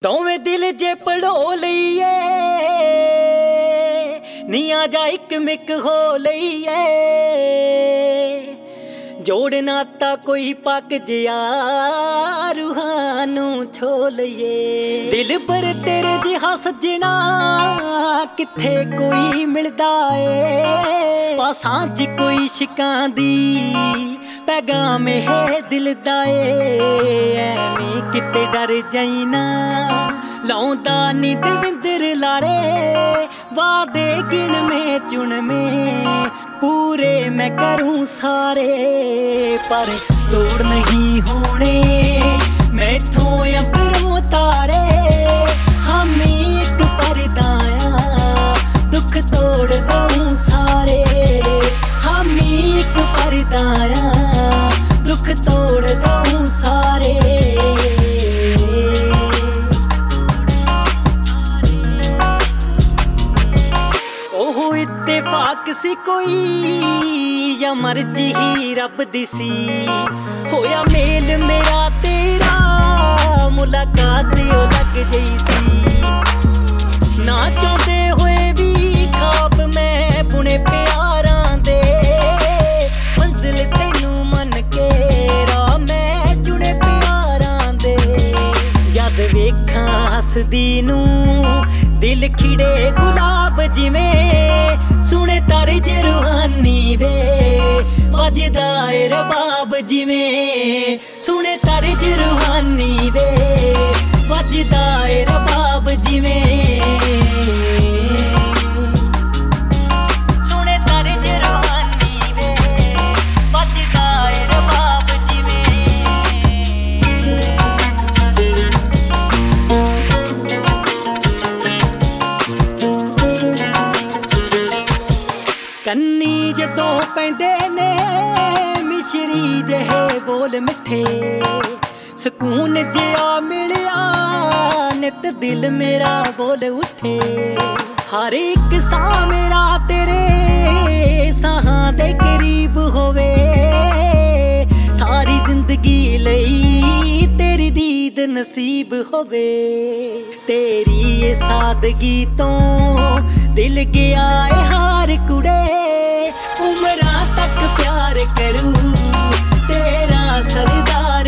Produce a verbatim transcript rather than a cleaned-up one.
दोवें दिल जे पढ़ो लईए नी आ जा इक मिक हो लईए जोड़ नाता कोई पक जिया रूहानू छो लईए दिल पर तेरे जिहा सजना किथे कोई मिलदा ए पासां च कोई शिकां दी पैगाम है दिल दा एवें किते डर जाई ना लाउंदा नी दविंदर लारे वादे गिण में चुन में पूरे मैं करूं सारे पर तोड़ नहीं होने मैथों अबरों तारे हम एक परदाया दुख तोड़ दूं सारे हम एक परदाया दुख तोड़ दूं सारे ओहो इत्तेफाक सी कोई या मर्जी ही रब दी सी होया मेल मेरा तेरा मुलाकात ओ लग गई सी ना चाहते हुए भी ख्वाब मैं बुने प्यारां दे मंजिल तैनू मन के राह मैं चुने प्यारां दे जद वेखां हसदी नू दिल खिड़े गुलाब जिवें सुने तर्ज रूहानी वे वजदा ए रबाब जिवें सुने तर्ज रूहानी वे वजदा ए रबाब जिवें सुने तर्ज रूहानी वे वजदा ए रबाब कन्नी जदों पैंदे ने मिश्री जहे बोल मिठे सकून जिया मिलिया नित दिल मेरा बोल उठे हर एक सा मेरा तेरे साहां दे करीब होवे सारी जिंदगी लई तेरी दीद नसीब होवे तेरी ये सादगी तो दिल गया है हार कुड़े उमरां तक प्यार करूं तेरा सरदार